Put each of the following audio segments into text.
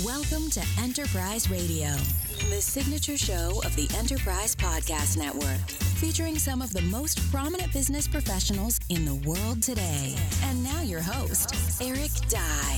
Welcome to Enterprise Radio, the signature show of the Enterprise Podcast Network, featuring some of the most prominent business professionals in the world today. And now your host, Eric Dye.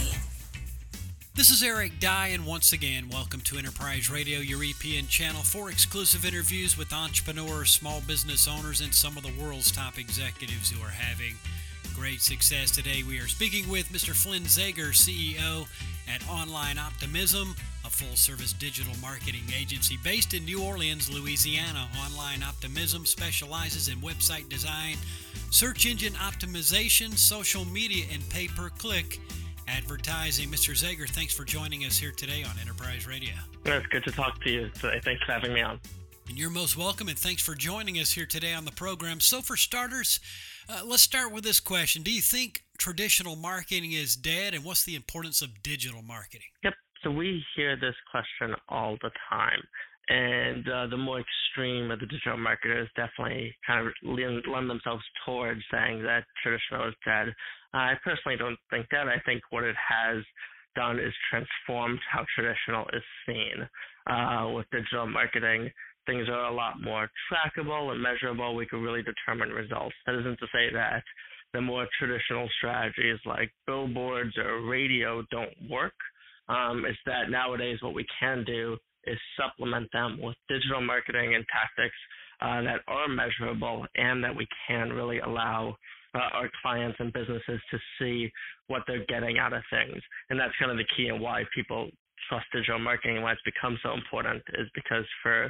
This is Eric Dye, and once again, welcome to Enterprise Radio, your EPN channel for exclusive interviews with entrepreneurs, small business owners, and some of the world's top executives who are having great success. Today we are speaking with Mr. Flynn Zager, CEO at Online Optimism, a full-service digital marketing agency based in New Orleans, Louisiana. Online Optimism specializes in website design, search engine optimization, social media, and pay-per-click advertising. Mr. Zager, thanks for joining us here today on Enterprise Radio. It's good to talk to you today. Thanks for having me on. And you're most welcome, and thanks for joining us here today on the program. So for starters, let's start with this question. Do you think traditional marketing is dead, and what's the importance of digital marketing? Yep. So we hear this question all the time. And the more extreme of the digital marketers definitely kind of lend themselves towards saying that traditional is dead. I personally don't think that. I think what it has done is transformed how traditional is seen. With digital marketing, things are a lot more trackable and measurable. We can really determine results. That isn't to say that the more traditional strategies like billboards or radio don't work. It's that nowadays what we can do is supplement them with digital marketing and tactics that are measurable and that we can really allow our clients and businesses to see what they're getting out of things. And that's kind of the key and why people trust digital marketing and why it's become so important is because for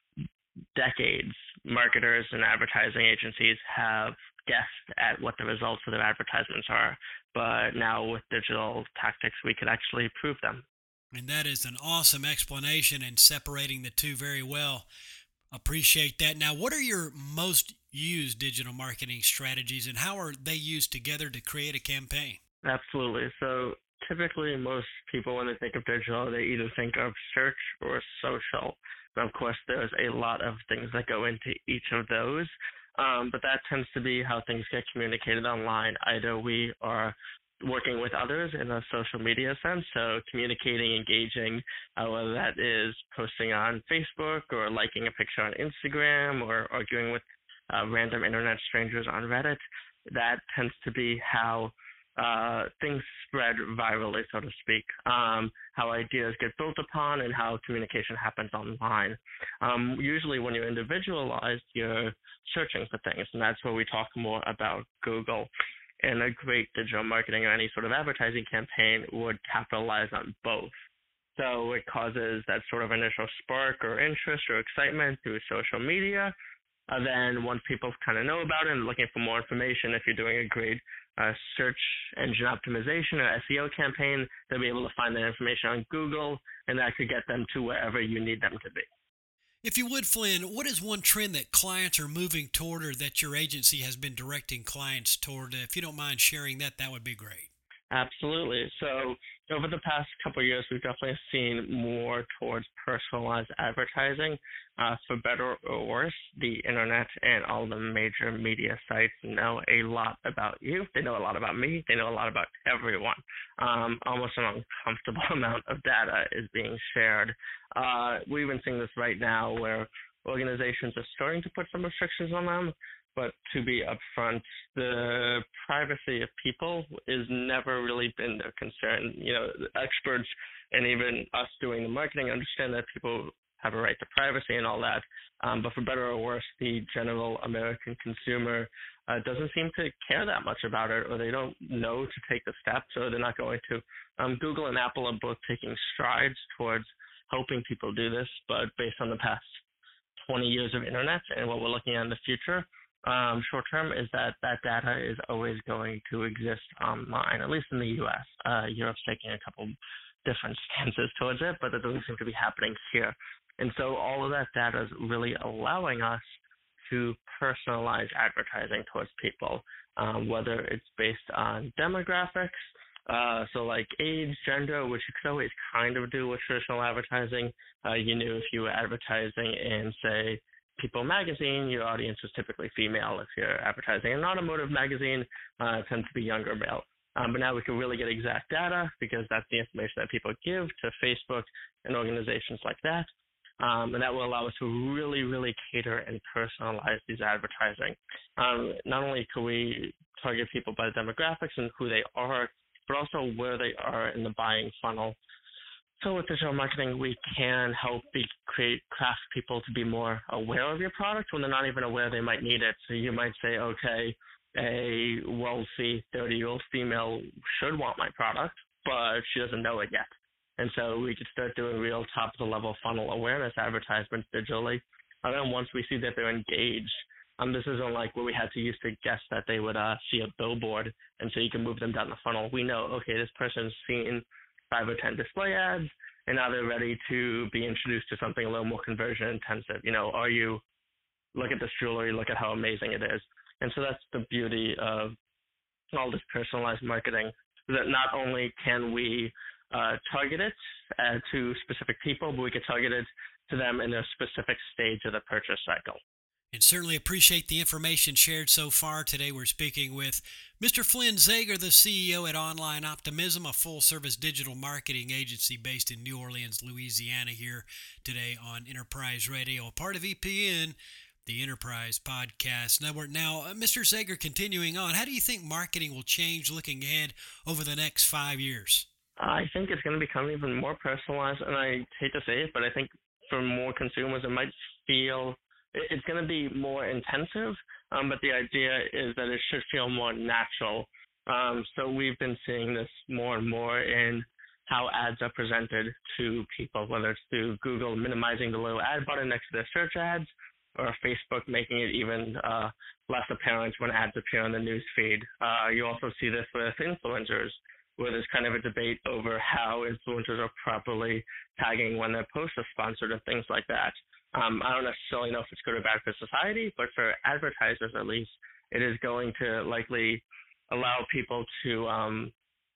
decades, marketers and advertising agencies have guessed at what the results of their advertisements are. But now with digital tactics, we can actually prove them. And that is an awesome explanation and separating the two very well. Appreciate that. Now, what are your most used digital marketing strategies, and how are they used together to create a campaign? Absolutely. So typically most people, when they think of digital, they either think of search or social. And of course, there's a lot of things that go into each of those. But that tends to be how things get communicated online. Either we are working with others in a social media sense, so communicating, engaging, whether that is posting on Facebook or liking a picture on Instagram or arguing with random internet strangers on Reddit. That tends to be how things spread virally, so to speak, how ideas get built upon and how communication happens online. Usually when you're individualized, you're searching for things, and that's where we talk more about Google. And a great digital marketing or any sort of advertising campaign would capitalize on both. So it causes that sort of initial spark or interest or excitement through social media. Then once people kind of know about it and looking for more information, if you're doing a great search engine optimization or SEO campaign, they'll be able to find that information on Google, and that could get them to wherever you need them to be. If you would, Flynn, what is one trend that clients are moving toward or that your agency has been directing clients toward? If you don't mind sharing that, that would be great. Absolutely. So over the past couple of years, we've definitely seen more towards personalized advertising. For better or worse, the internet and all the major media sites know a lot about you. They know a lot about me. They know a lot about everyone. Almost an uncomfortable amount of data is being shared. We're even seeing this right now where organizations are starting to put some restrictions on them. But to be upfront, the privacy of people has never really been their concern. You know, the experts and even us doing the marketing understand that people have a right to privacy and all that. But for better or worse, the general American consumer doesn't seem to care that much about it, or they don't know to take the steps, or they're not going to. Google and Apple are both taking strides towards helping people do this, but based on the past 20 years of internet and what we're looking at in the future, short term is that data is always going to exist online, at least in the U.S. Europe's taking a couple different stances towards it, but that doesn't seem to be happening here. And so all of that data is really allowing us to personalize advertising towards people, whether it's based on demographics, so like age, gender, which you could always kind of do with traditional advertising. You knew if you were advertising in, say, People magazine, your audience is typically female. If you're advertising an automotive magazine, it tends to be younger male. But now we can really get exact data because that's the information that people give to Facebook and organizations like that. And that will allow us to really, really cater and personalize these advertising. Not only can we target people by the demographics and who they are, but also where they are in the buying funnel. So with digital marketing, we can help craft people to be more aware of your product when they're not even aware they might need it. So you might say, okay, a wealthy 30-year-old female should want my product, but she doesn't know it yet. And so we could start doing real top-of-the-level funnel awareness advertisements digitally. And then once we see that they're engaged, this isn't like where we had to used to guess that they would see a billboard, and so you can move them down the funnel. We know, okay, this person's seen 5 or 10 display ads, and now they're ready to be introduced to something a little more conversion intensive. Look at this jewelry, look at how amazing it is. And so that's the beauty of all this personalized marketing, that not only can we target it to specific people, but we can target it to them in a specific stage of the purchase cycle. And certainly appreciate the information shared so far. Today we're speaking with Mr. Flynn Zager, the CEO at Online Optimism, a full-service digital marketing agency based in New Orleans, Louisiana, here today on Enterprise Radio, a part of EPN, the Enterprise Podcast Network. Now, Mr. Zager, continuing on, how do you think marketing will change looking ahead over the next 5 years? I think it's going to become even more personalized, and I hate to say it, but I think for more consumers it might feel it's going to be more intensive, but the idea is that it should feel more natural. So we've been seeing this more and more in how ads are presented to people, whether it's through Google minimizing the little ad button next to their search ads, or Facebook making it even less apparent when ads appear on the news feed. You also see this with influencers, where there's kind of a debate over how influencers are properly tagging when their posts are sponsored and things like that. I don't necessarily know if it's good or bad for society, but for advertisers at least, it is going to likely allow people to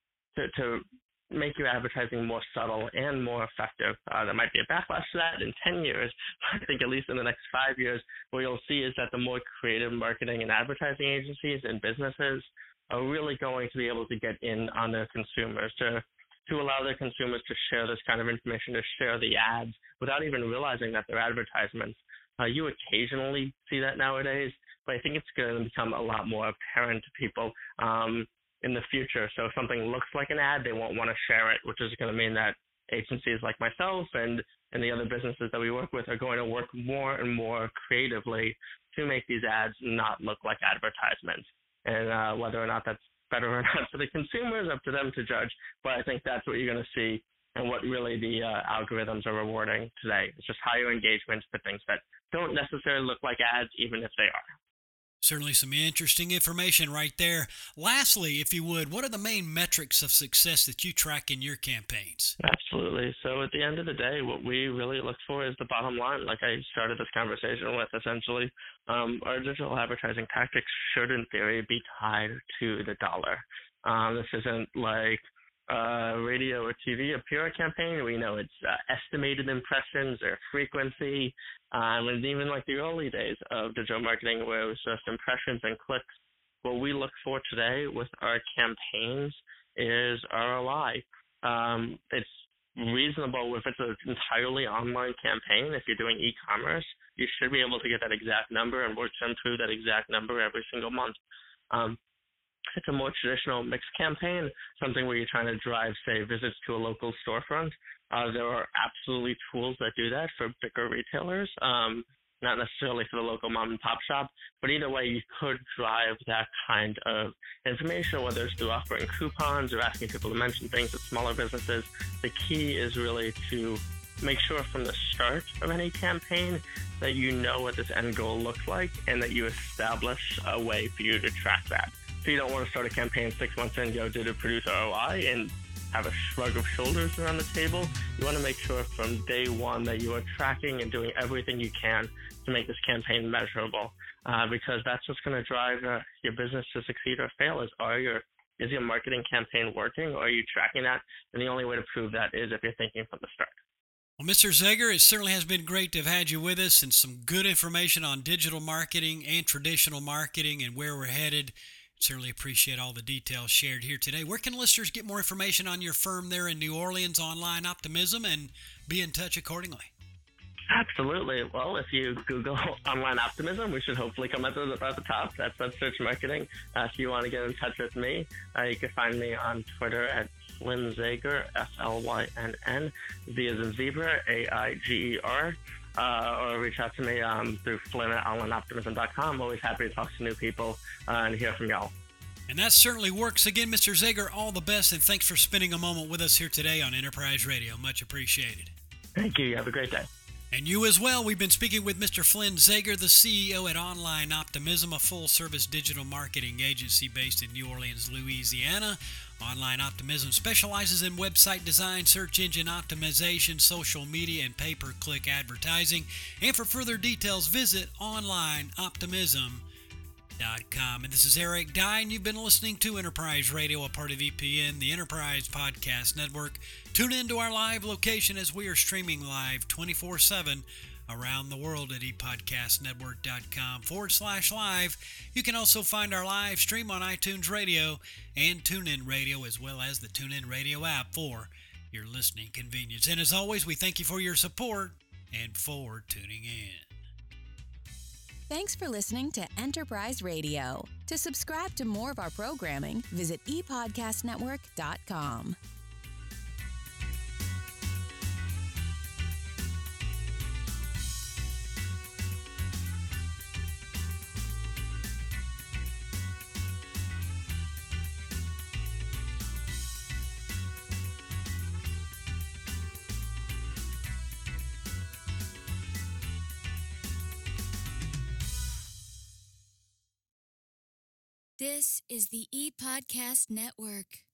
make your advertising more subtle and more effective. There might be a backlash to that in 10 years. I think at least in the next 5 years, what you'll see is that the more creative marketing and advertising agencies and businesses are really going to be able to get in on their consumers, to allow their consumers to share this kind of information, to share the ads without even realizing that they're advertisements. You occasionally see that nowadays, but I think it's going to become a lot more apparent to people in the future. So if something looks like an ad, they won't want to share it, which is going to mean that agencies like myself and the other businesses that we work with are going to work more and more creatively to make these ads not look like advertisements. And whether or not that's better or not for the consumers, up to them to judge. But I think that's what you're going to see, and what really the algorithms are rewarding today. It's just higher engagement for things that don't necessarily look like ads, even if they are. Certainly some interesting information right there. Lastly, if you would, what are the main metrics of success that you track in your campaigns? Absolutely. So at the end of the day, what we really look for is the bottom line, like I started this conversation with, essentially. Our digital advertising tactics should, in theory, be tied to the dollar. This isn't like radio or TV, a PR campaign. We know it's estimated impressions or frequency. And even like the early days of digital marketing, where it was just impressions and clicks, what we look for today with our campaigns is ROI. It's reasonable if it's an entirely online campaign. If you're doing e-commerce, you should be able to get that exact number and work them through that exact number every single month. It's a more traditional mixed campaign, something where you're trying to drive, say, visits to a local storefront. There are absolutely tools that do that for bigger retailers, not necessarily for the local mom and pop shop, but either way, you could drive that kind of information, whether it's through offering coupons or asking people to mention things at smaller businesses. The key is really to make sure from the start of any campaign that you know what this end goal looks like and that you establish a way for you to track that. So you don't want to start a campaign 6 months in, did it produce ROI, and have a shrug of shoulders around the table. You want to make sure from day one that you are tracking and doing everything you can to make this campaign measurable, because that's what's going to drive your business to succeed or fail. Is your marketing campaign working, or are you tracking that? And the only way to prove that is if you're thinking from the start. Well, Mr. Zager, it certainly has been great to have had you with us, and some good information on digital marketing and traditional marketing and where we're headed. Certainly appreciate all the details shared here today. Where can listeners get more information on your firm there in New Orleans, Online Optimism, and be in touch accordingly? Absolutely. Well, if you Google Online Optimism, we should hopefully come up at the top. That's search marketing. If you want to get in touch with me, you can find me on Twitter at Flynn Zaiger, Flynn, Z as in zebra, Aiger. Or reach out to me through Flynn at onlineoptimism.com. Always happy to talk to new people and hear from y'all. And that certainly works. Again, Mr. Zaiger, all the best, and thanks for spending a moment with us here today on Enterprise Radio. Much appreciated. Thank you. You have a great day. And you as well. We've been speaking with Mr. Flynn Zaiger, the CEO at Online Optimism, a full-service digital marketing agency based in New Orleans, Louisiana. Online Optimism specializes in website design, search engine optimization, social media, and pay-per-click advertising. And for further details, visit onlineoptimism.com. And this is Eric Dye, and you've been listening to Enterprise Radio, a part of EPN, the Enterprise Podcast Network. Tune in to our live location as we are streaming live 24/7 around the world at epodcastnetwork.com/live. You can also find our live stream on iTunes Radio and TuneIn Radio, as well as the TuneIn Radio app for your listening convenience. And as always, we thank you for your support and for tuning in. Thanks for listening to Enterprise Radio. To subscribe to more of our programming, visit epodcastnetwork.com. This is the ePodcast Network.